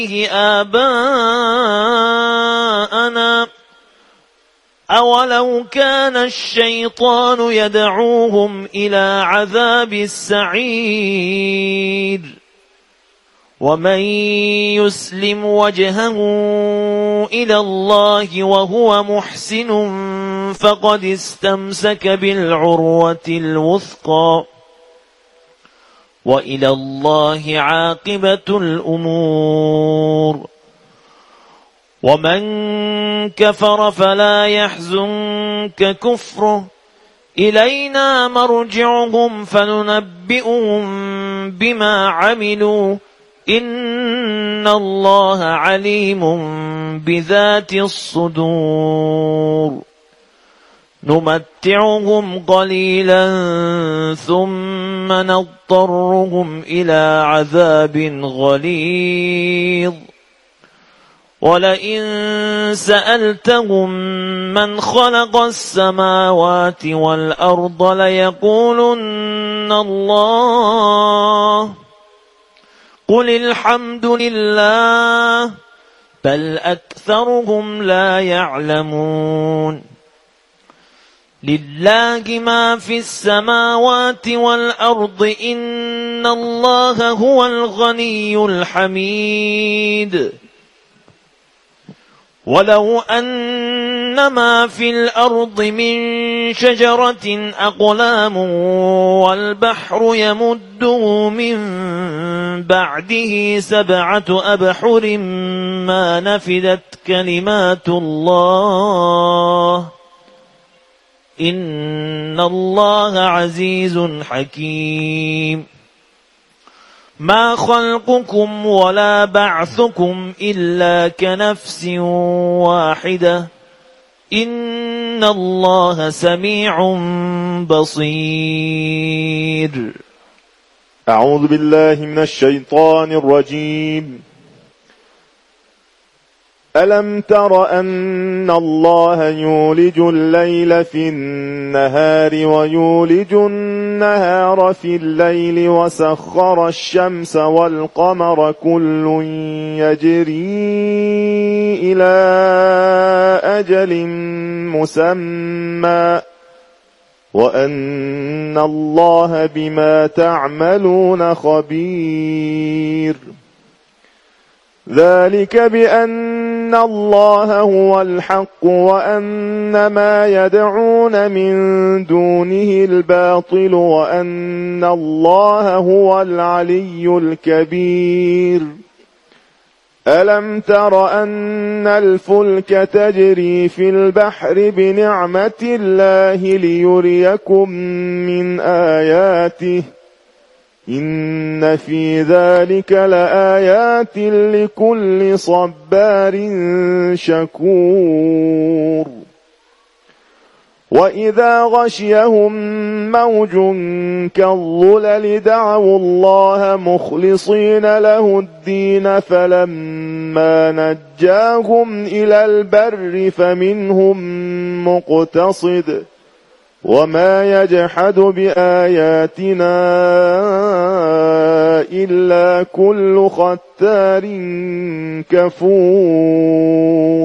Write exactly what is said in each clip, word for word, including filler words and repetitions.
آباءنا أولو كان الشيطان يدعوهم إلى عذاب السعير ومن يسلم وجهه إلى الله وهو محسن فقد استمسك بالعروة الوثقى وإلى الله عاقبة الأمور ومن كفر فلا يحزنك كفره إلينا مرجعهم فننبئهم بما عملوا إن الله عليم بذات الصدور نمتعهم قليلا ثم نضطرهم إلى عذاب غليظ ولئن سألتهم من خلق السماوات والأرض ليقولن الله قل الحمد لله بل أكثرهم لا يعلمون لله ما في السماوات والأرض إن الله هو الغني الحميد ولو أن ما في الأرض من شجرة أقلام والبحر يمده من بعده سبعة أبحر ما نفدت كلمات الله إن الله عزيز حكيم ما خلقكم ولا بعثكم إلا كنفس واحدة إن الله سميع بصير. أعوذ بالله من الشيطان الرجيم. ألم تر أن الله يولج الليل في النهار ويولج النهار في الليل وسخر الشمس والقمر كل يجري إلى أجل مسمى وأن الله بما تعملون خبير. ذلك بأن الله هو الحق وأن ما يدعون من دونه الباطل وأن الله هو العلي الكبير. ألم تر أن الفلك تجري في البحر بنعمة الله ليريكم من آياته إن في ذلك لآيات لكل صبار شكور. وإذا غشيهم موج كالظلل دعوا الله مخلصين له الدين فلما نجاهم إلى البر فمنهم مقتصد وما يجحد بآياتنا إلا كل ختار كفور.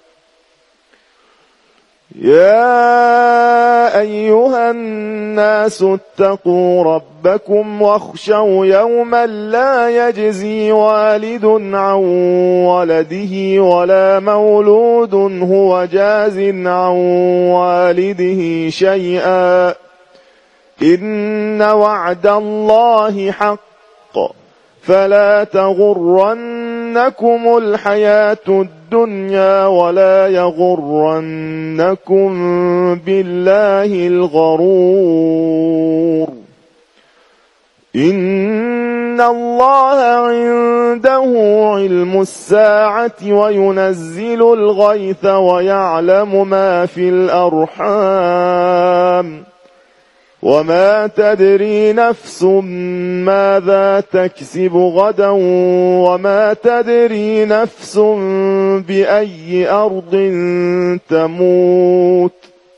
يا أيها الناس اتقوا ربكم واخشوا يوما لا يجزي والد عن ولده ولا مولود هو جاز عن والده شيئا إن وعد الله حق فلا تغرنكم الحياة الدنيا ولا يغرنكم بالله الغرور. إن الله عنده علم الساعة وينزل الغيث ويعلم ما في الأرحام وما تدري نفس ماذا تكسب غدا وما تدري نفس بأي أرض تموت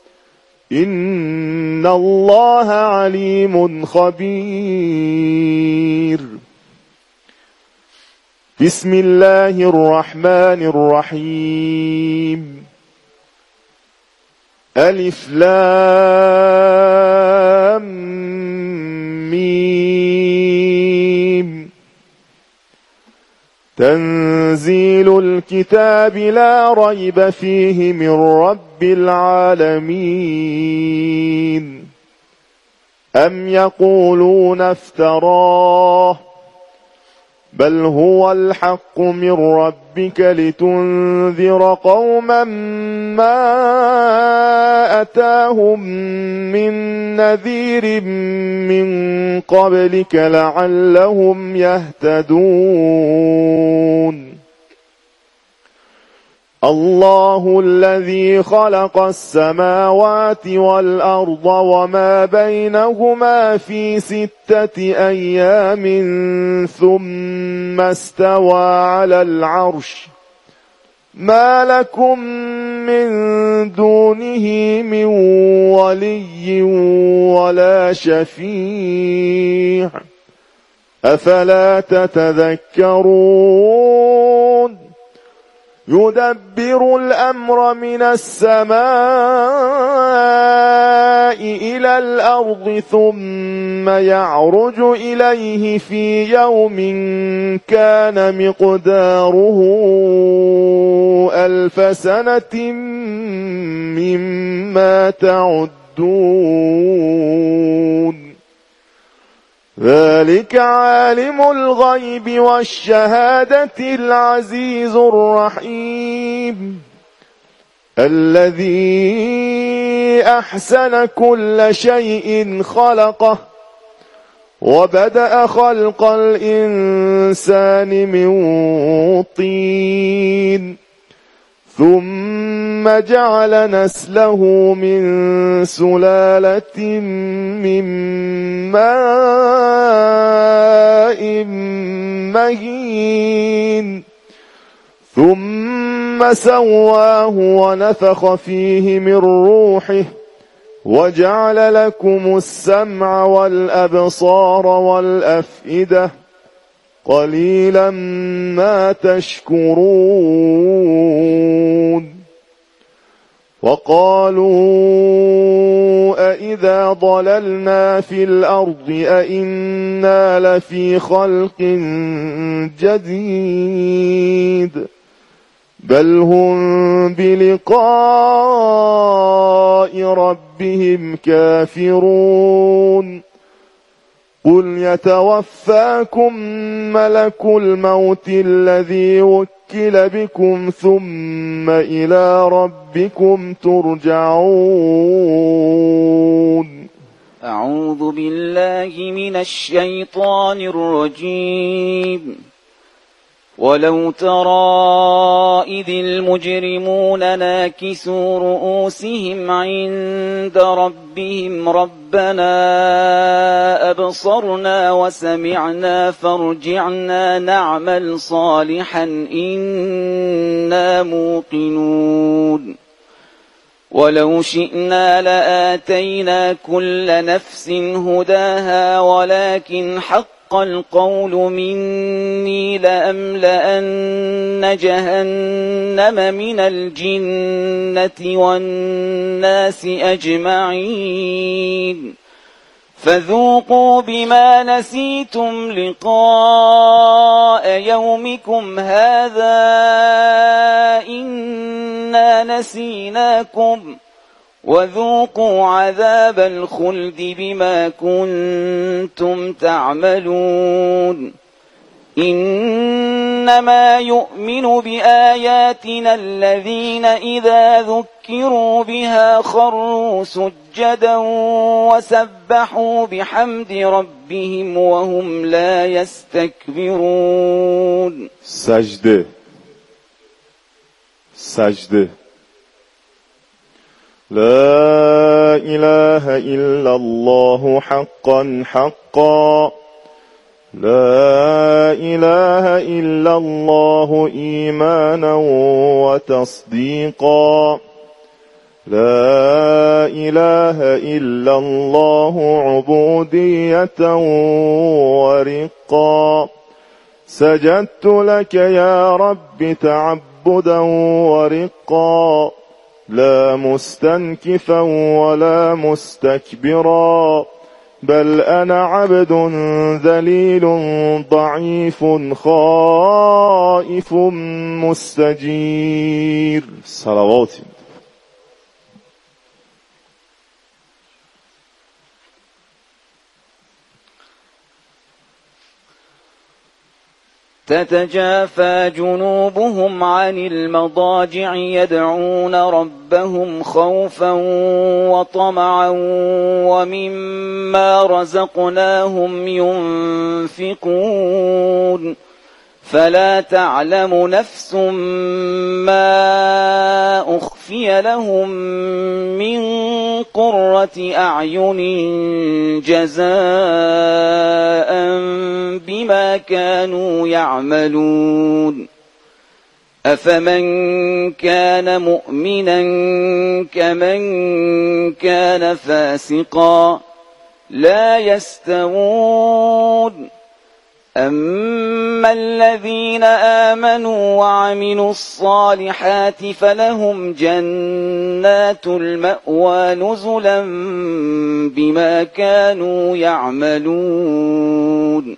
إن الله عليم خبير. بسم الله الرحمن الرحيم ألف لام ميم تنزيل الكتاب لا ريب فيه من رب العالمين أم يقولون افتراه بل هو الحق من ربك لتنذر قوما ما أتاهم من نذير من قبلك لعلهم يهتدون الله الذي خلق السماوات والأرض وما بينهما في ستة أيام ثم استوى على العرش ما لكم من دونه من ولي ولا شفيع أفلا تتذكرون يدبر الأمر من السماء إلى الأرض ثم يعرج إليه في يوم كان مقداره ألف سنة مما تعدون ذلك عالم الغيب والشهادة العزيز الرحيم الذي أحسن كل شيء خلقه وبدأ خلق الإنسان من طين ثم جعل نسله من سلالة من ماء مهين ثم سواه ونفخ فيه من روحه وجعل لكم السمع والأبصار والأفئدة قليلا ما تشكرون وقالوا أإذا ضللنا في الأرض أإنا لفي خلق جديد بل هم بلقاء ربهم كافرون قل يتوفاكم ملك الموت الذي وكل بكم ثم إلى ربكم ترجعون أعوذ بالله من الشيطان الرجيم ولو ترى إذ المجرمون ناكسوا رؤوسهم عند ربهم ربنا أبصرنا وسمعنا فارجعنا نعمل صالحا إنا موقنون ولو شئنا لآتينا كل نفس هداها ولكن حق القول مني لأملأن جهنم من الجنة والناس أجمعين فذوقوا بما نسيتم لقاء يومكم هذا إنا نسيناكم وذوقوا عذاب الخلد بما كنتم تعملون إنما يؤمن بآياتنا الذين إذا ذكروا بها خروا سجدا وسبحوا بحمد ربهم وهم لا يستكبرون سجده سجده لا إله إلا الله حقا حقا لا إله إلا الله إيمانا وتصديقا لا إله إلا الله عبودية ورقا سجدت لك يا رب تعبدا ورقا لا مستنكفا ولا مستكبرا بل أنا عبد ذليل ضعيف خائف مستجير. صلوات. تتجافى جنوبهم عن المضاجع يدعون ربهم خوفا وطمعا ومما رزقناهم ينفقون فلا تعلم نفس ما أخفي لهم من قرة أعين جزاء بما كانوا يعملون أفمن كان مؤمنا كمن كان فاسقا لا يستوون أما الذين آمنوا وعملوا الصالحات فلهم جنات المأوى نزلا بما كانوا يعملون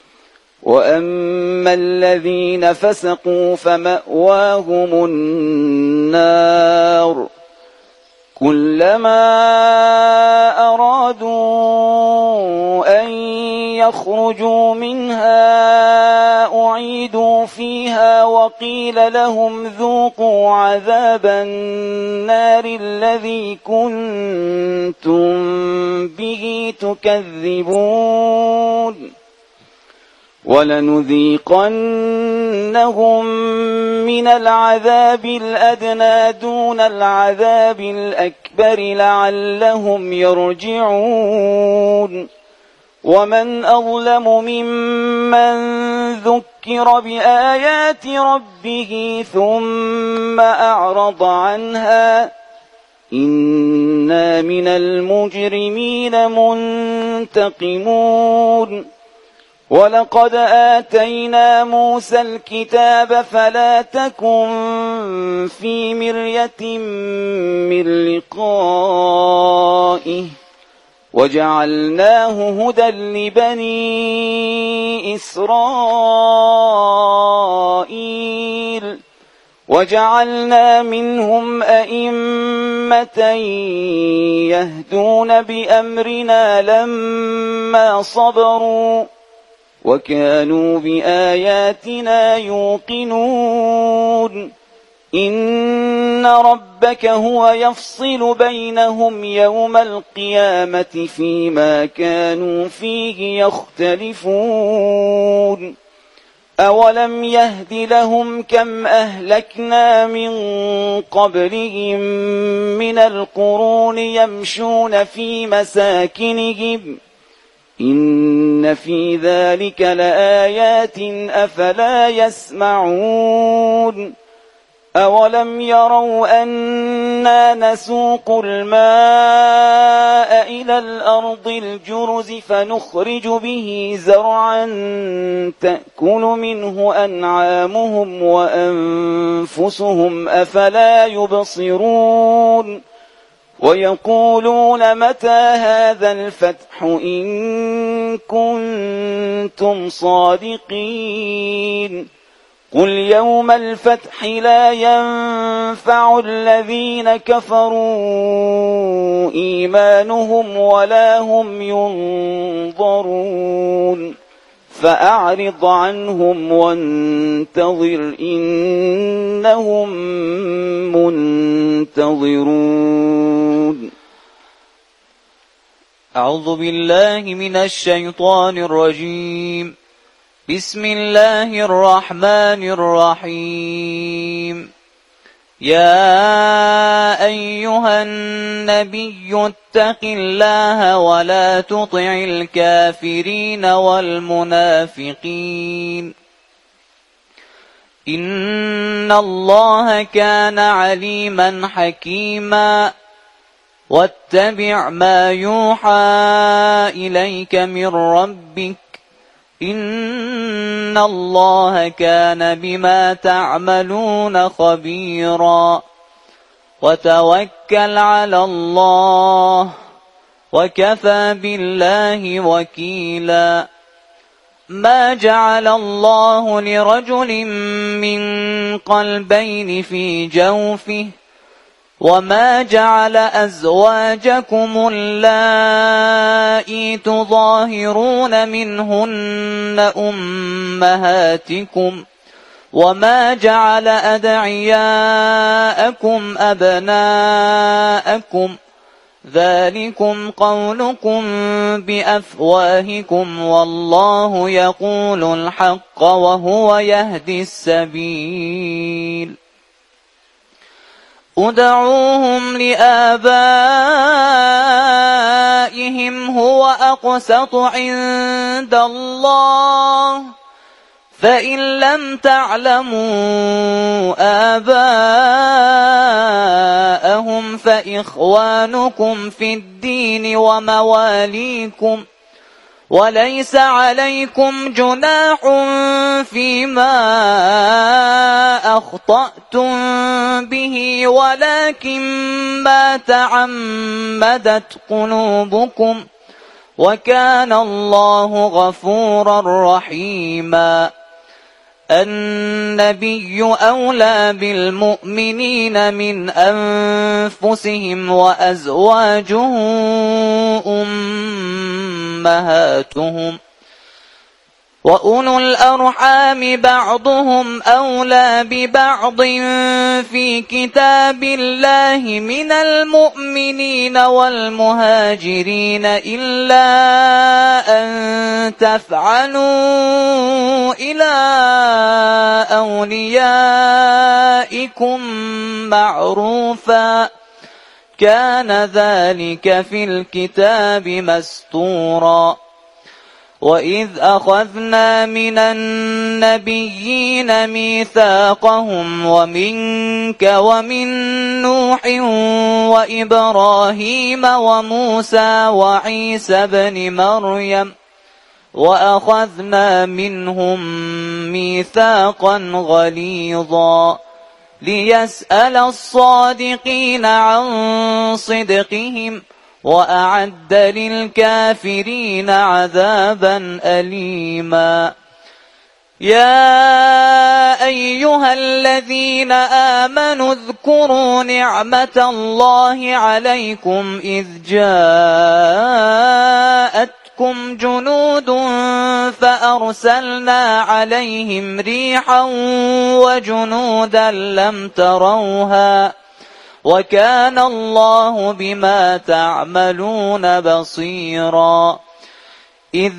وأما الذين فسقوا فمأواهم النار كلما أرادوا أن يخرجوا منها أعيدوا فيها وقيل لهم ذوقوا عذاب النار الذي كنتم به تكذبون ولنذيقنهم من العذاب الأدنى دون العذاب الأكبر لعلهم يرجعون ومن أظلم ممن ذكر بآيات ربه ثم أعرض عنها إنا من المجرمين منتقمون ولقد آتينا موسى الكتاب فلا تكن في مرية من لقائه وجعلناه هدى لبني إسرائيل وجعلنا منهم أئمة يهدون بأمرنا لما صبروا وكانوا بآياتنا يوقنون إن ربك هو يفصل بينهم يوم القيامة فيما كانوا فيه يختلفون أولم يهد لهم كم أهلكنا من قبلهم من القرون يمشون في مساكنهم إن في ذلك لآيات أفلا يسمعون أولم يروا أنا نسوق الماء إلى الأرض الجرز فنخرج به زرعا تأكل منه أنعامهم وأنفسهم أفلا يبصرون ويقولون متى هذا الفتح إن كنتم صادقين قل يوم الفتح لا ينفع الذين كفروا إيمانهم ولا هم ينظرون فأعرض عنهم وانتظر إنهم منتظرون. أعوذ بالله من الشيطان الرجيم. بسم الله الرحمن الرحيم. يا أيها النبي اتق الله ولا تطع الكافرين والمنافقين إن الله كان عليما حكيما واتبع ما يوحى إليك من ربك إن الله كان بما تعملون خبيرا وتوكل على الله وكفى بالله وكيلا ما جعل الله لرجل من قلبين في جوفه وما جعل أزواجكم اللائي تظاهرون منهن أمهاتكم وما جعل أدعياءكم أبناءكم ذلكم قولكم بأفواهكم والله يقول الحق وهو يهدي السبيل ادعوهم لآبائهم هو أقسط عند الله فإن لم تعلموا آباءهم فإخوانكم في الدين ومواليكم وليس عليكم جناح فيما أخطأتم به ولكن ما تعمدت قلوبكم وكان الله غفورا رحيما النبي أولى بالمؤمنين من أنفسهم وأزواجه أمهاتهم وأولو الأرحام بعضهم أولى ببعض في كتاب الله من المؤمنين والمهاجرين إلا أن تفعلوا إلى أوليائكم معروفا كان ذلك في الكتاب مستورا وإذ أخذنا من النبيين ميثاقهم ومنك ومن نوح وإبراهيم وموسى وعيسى بن مريم وأخذنا منهم ميثاقا غليظا ليسأل الصادقين عن صدقهم وأعد للكافرين عذابا أليما يا أيها الذين آمنوا اذكروا نعمة الله عليكم إذ جاءتكم جنود فأرسلنا عليهم ريحا وجنودا لم تروها وكان الله بما تعملون بصيرا إذ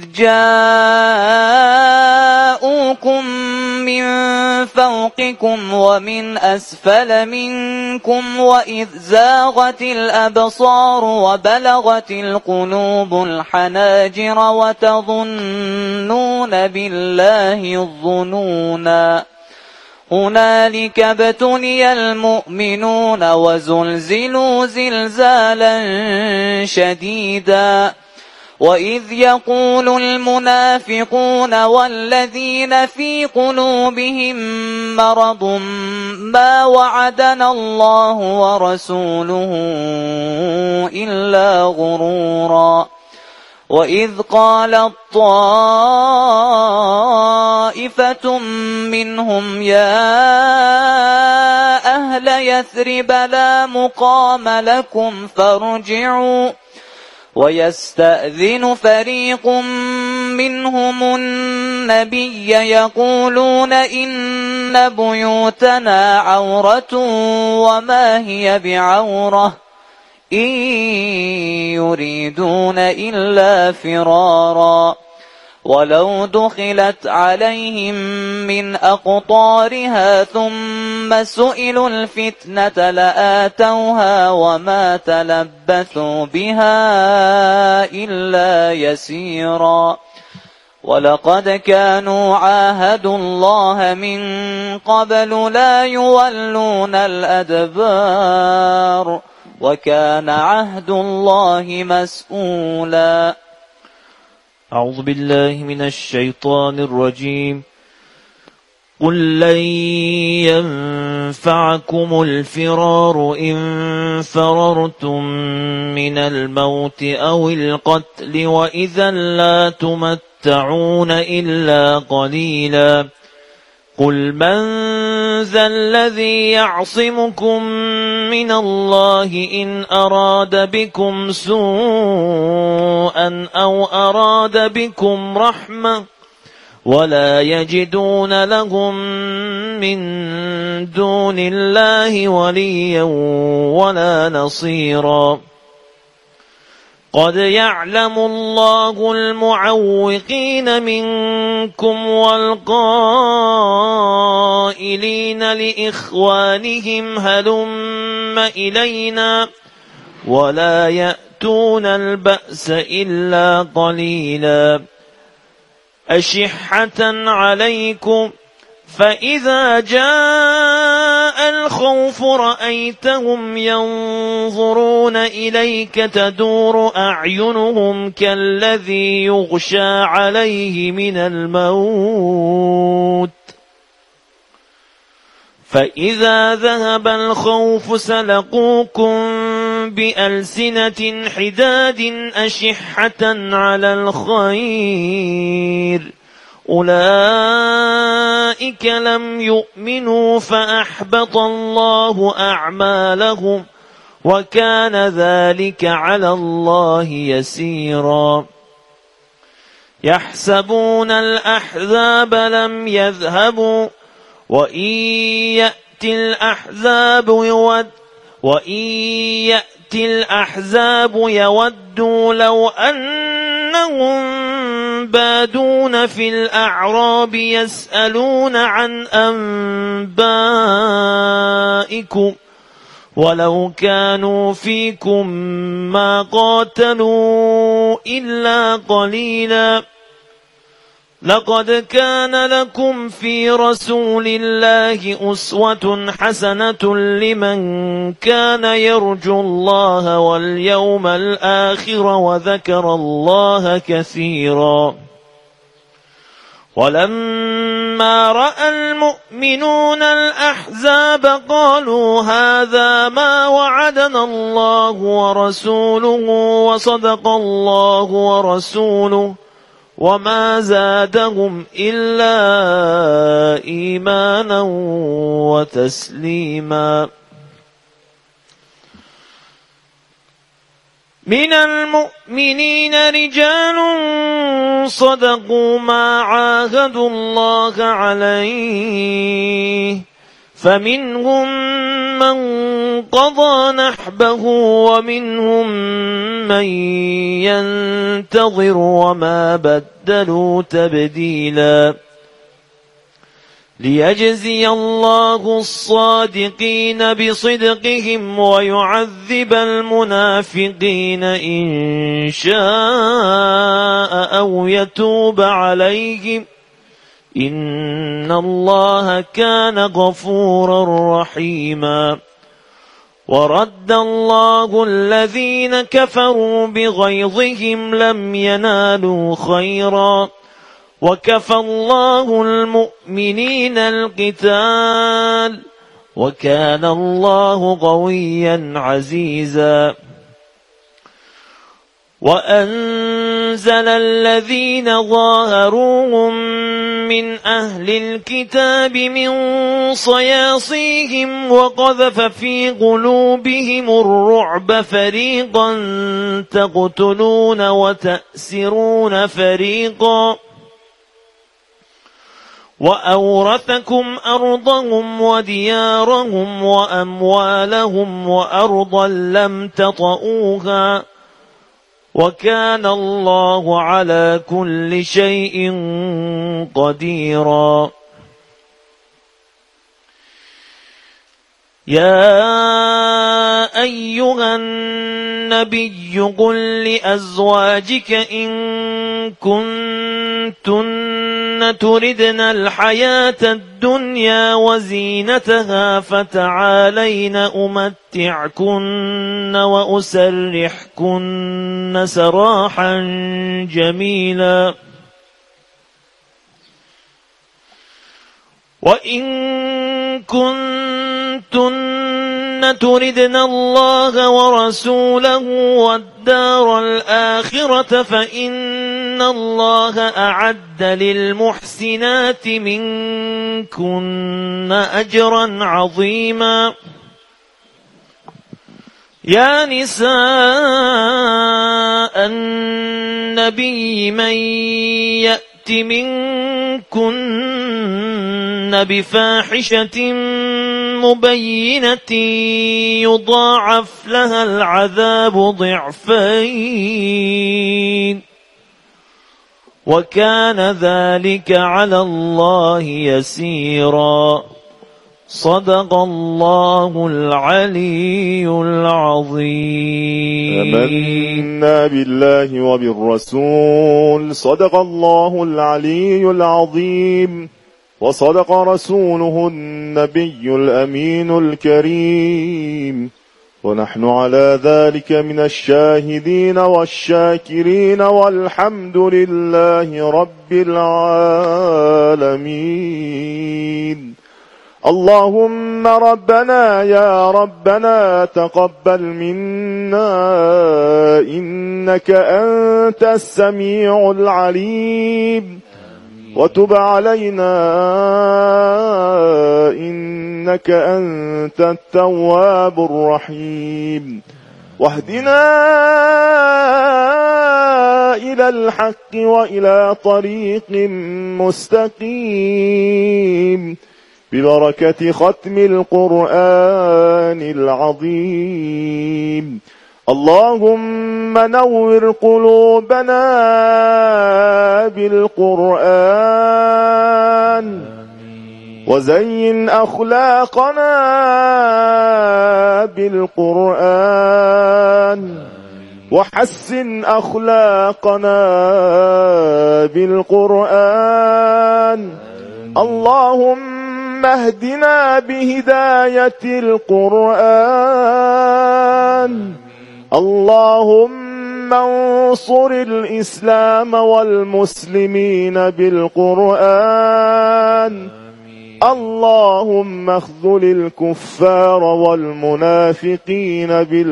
جاءوكم من فوقكم ومن أسفل منكم وإذ زاغت الأبصار وبلغت القلوب الحناجر وتظنون بالله الظنونا هنالك ابتلي المؤمنون وزلزلوا زلزالا شديدا وإذ يقول المنافقون والذين في قلوبهم مرض ما وعدنا الله ورسوله إلا غرورا وإذ قالت طائفة منهم يا أهل يثرب لا مقام لكم فارجعوا ويستأذن فريق منهم النبي يقولون إن بيوتنا عورة وما هي بعورة إن يريدون إلا فرارا ولو دخلت عليهم من أقطارها ثم سئلوا الفتنة لآتوها وما تلبثوا بها إلا يسيرا ولقد كانوا عاهدوا الله من قبل لا يولون الأدبار وكان عهد الله مسؤولا أعوذ بالله من الشيطان الرجيم. قل لن ينفعكم الفرار إن فررتم من الموت أو القتل وإذا لا تمتعون إلا قليلا. قل من ذا الذي يعصمكم من الله إن أراد بكم سوءا أو أراد بكم رحمة ولا يجدون لهم من دون الله وليا ولا نصيرا. قد يعلم الله المعوقين منكم والقائلين لإخوانهم هلم إلينا ولا يأتون البأس إلا قليلا. أشحة عليكم فإذا جاء الخوف رأيتهم ينظرون إليك تدور أعينهم كالذي يغشى عليه من الموت فإذا ذهب الخوف سلقوكم بألسنة حداد أشحة على الخير أولئك لم يؤمنوا فأحبط الله أعمالهم وكان ذلك على الله يسيرا. يحسبون الأحزاب لم يذهبوا وإن يأتي الأحزاب يود وإن يأتي الأحزاب يودوا لو أنهم بادون في الأعراب يسألون عن أنبائكم ولو كانوا فيكم ما قاتلوا إلا قليلا. لقد كان لكم في رسول الله أسوة حسنة لمن كان يرجو الله واليوم الآخر وذكر الله كثيرا. ولما رأى المؤمنون الأحزاب قالوا هذا ما وعدنا الله ورسوله وصدق الله ورسوله وما زادهم إلا إيمانا وتسليما. من المؤمنين رجال صدقوا ما عاهدوا الله عليه فمنهم من قضى نحبه ومنهم من ينتظر وما بدلوا تبديلا. ليجزي الله الصادقين بصدقهم ويعذب المنافقين إن شاء أو يتوب عليهم إن الله كان غفورا رحيما. ورد الله الذين كفروا بغيظهم لم ينالوا خيرا وكفى الله المؤمنين القتال وكان الله قويا عزيزا. وأنزل الذين ظاهروهم من أهل الكتاب من صياصيهم وقذف في قلوبهم الرعب فريقا تقتلون وتأسرون فريقا وأورثكم أرضهم وديارهم وأموالهم وأرضا لم تطئوها وكان الله على كل شيء قديرا. يا أيها الناس النبي قل لأزواجك إن كنتن تردن الحياة الدنيا وزينتها فتعالين أمتعكن وأسرحكن سراحا جميلا وإن كنتن تردن الله ورسوله والدار الآخرة فإن الله أعد للمحسنات منكن أجرا عظيما يا نساء النبي من يأت منكن بفاحشة مبينة يضاعف لها العذاب ضعفين وكان ذلك على الله يسيرا صدق الله العلي العظيم. آمنا بالله وبالرسول صدق الله العلي العظيم وصدق رسوله النبي الأمين الكريم ونحن على ذلك من الشاهدين والشاكرين والحمد لله رب العالمين. اللهم ربنا يا ربنا تقبل منا إنك أنت السميع العليم وتب علينا إنك أنت التواب الرحيم واهدنا إلى الحق وإلى طريق مستقيم ببركة ختم القرآن العظيم. اللهم نور قلوبنا بالقرآن وزين أخلاقنا بالقرآن وحسن أخلاقنا بالقرآن. اللهم اهدنا بهداية القرآن. اللهم انصر الإسلام والمسلمين بالقرآن. اللهم اخذل الكفار والمنافقين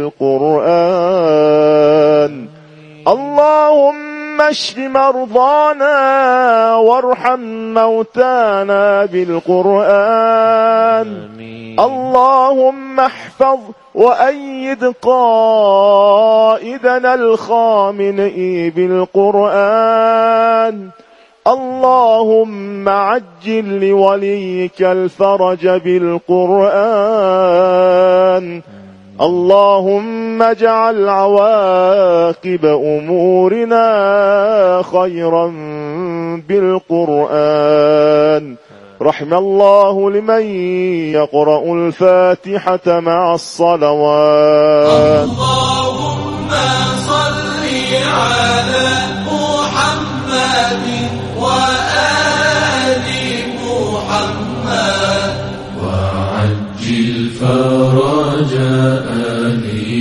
بالقرآن. اللهم اشف مرضانا وارحم موتانا بالقرآن. اللهم احفظ وأيد قائدنا الخامنئي بالقرآن. اللهم عجل لوليك الفرج بالقرآن. اللهم اجعل عواقب أمورنا خيرا بالقرآن. رحم الله لمن يقرأ الفاتحة مع الصلوات. اللهم صل على محمد وآل محمد وعجل فرج آل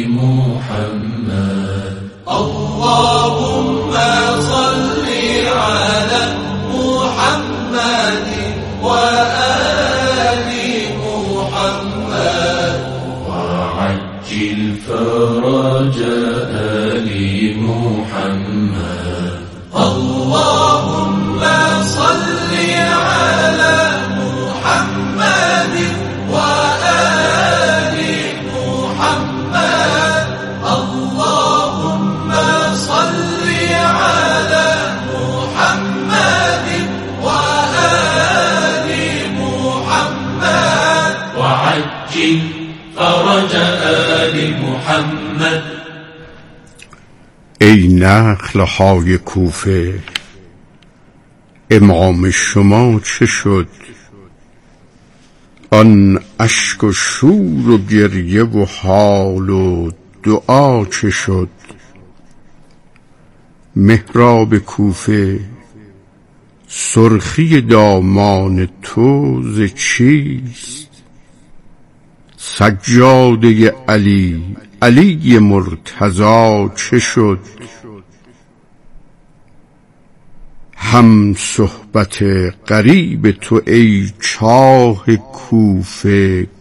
محمد. اللهم صل على محمد وآل محمد وعجل فرج آل محمد. اللهم صل على محمد وآل محمد. اللهم صل على محمد وآل محمد وعجل فرج آل محمد. ای نخلهای کوفه، امام شما چه شد؟ آن اشک و شور و گریه و حال و دعا چه شد؟ محراب کوفه سرخی دامان تو ز چیست؟ سجاده علی علی مرتضی چه شد؟ هم صحبت غریب تو ای چاه کوفه